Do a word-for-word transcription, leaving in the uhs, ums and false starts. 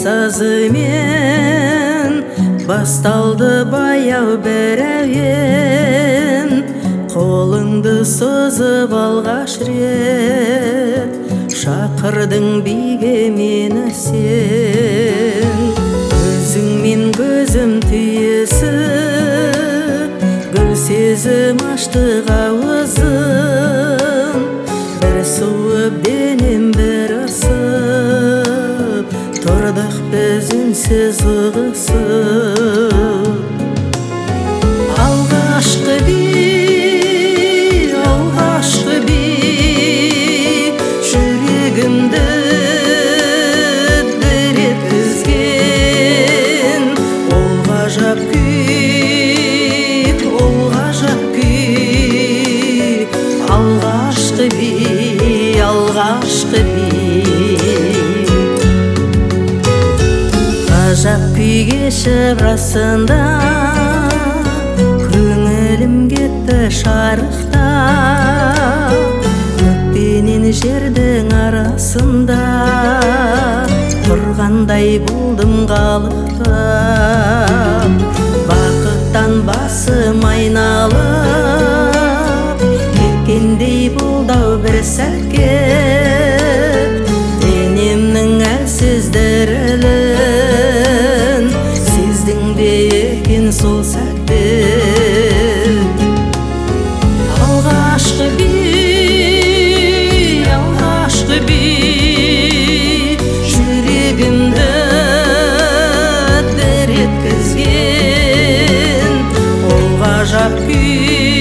сазымен басталды баяу бір әуен. Қолыңды созып алғаш рет шақырдың биге мені сен. Көзіңмен көзім түйісіп, гүл сезім аштық ауызым. Бір суып денем бір ысып, тұрдық біз үнсіз ұғысып. Алғашқы би, алғашқы би, жүрегімді дір еткізген. Ол ғажап күй, ол ғажап күй, алғашқы би, алғашқы би. Ғажап күй кешіп расында, көңілім кетті шарықтап. Көкпенен жердің арасында тұрғандай болдым қалықтап. Бақыттан басым айналып кеткендей болды-ау бір сәтке. Денемнің әлсіз дірілін сездің бе екен сол сәтте. Алғашқы би, алғашқы би, жүрегімді дір еткізген. Ол ғажап күй,